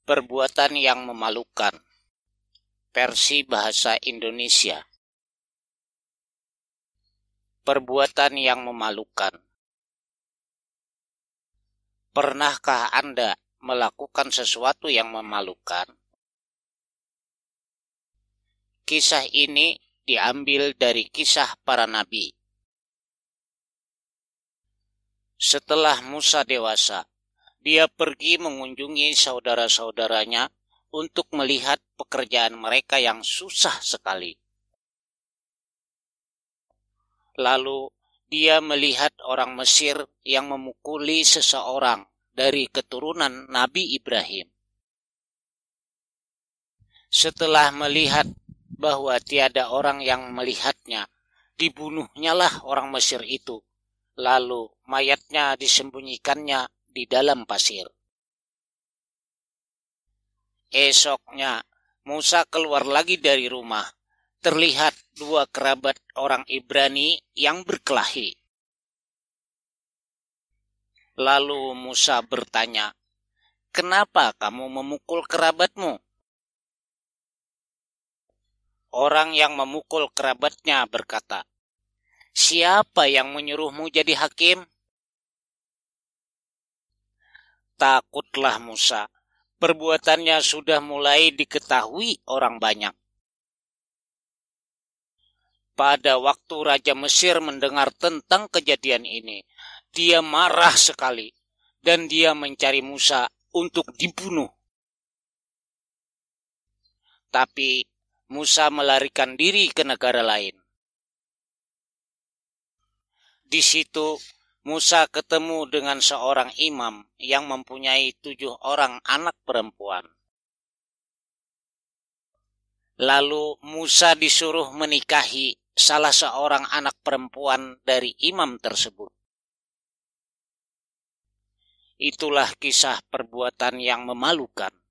Perbuatan yang memalukan. Versi bahasa Indonesia. Perbuatan yang memalukan. Pernahkah Anda melakukan sesuatu yang memalukan? Kisah ini diambil dari kisah para nabi. Setelah Musa dewasa, dia pergi mengunjungi saudara-saudaranya untuk melihat pekerjaan mereka yang susah sekali. Lalu dia melihat orang Mesir yang memukuli seseorang dari keturunan Nabi Ibrahim. Setelah melihat bahwa tiada orang yang melihatnya, dibunuhnyalah orang Mesir itu. Lalu mayatnya disembunyikannya di dalam pasir. Esoknya Musa keluar lagi dari rumah. Terlihat dua kerabat orang Ibrani yang berkelahi. Lalu Musa bertanya, "Kenapa kamu memukul kerabatmu?" Orang yang memukul kerabatnya berkata, "Siapa yang menyuruhmu jadi hakim?" Takutlah Musa. Perbuatannya sudah mulai diketahui orang banyak. Pada waktu Raja Mesir mendengar tentang kejadian ini, dia marah sekali dan dia mencari Musa untuk dibunuh. Tapi Musa melarikan diri ke negara lain. Di situ Musa ketemu dengan seorang imam yang mempunyai 7 orang anak perempuan. Lalu Musa disuruh menikahi salah seorang anak perempuan dari imam tersebut. Itulah kisah perbuatan yang memalukan.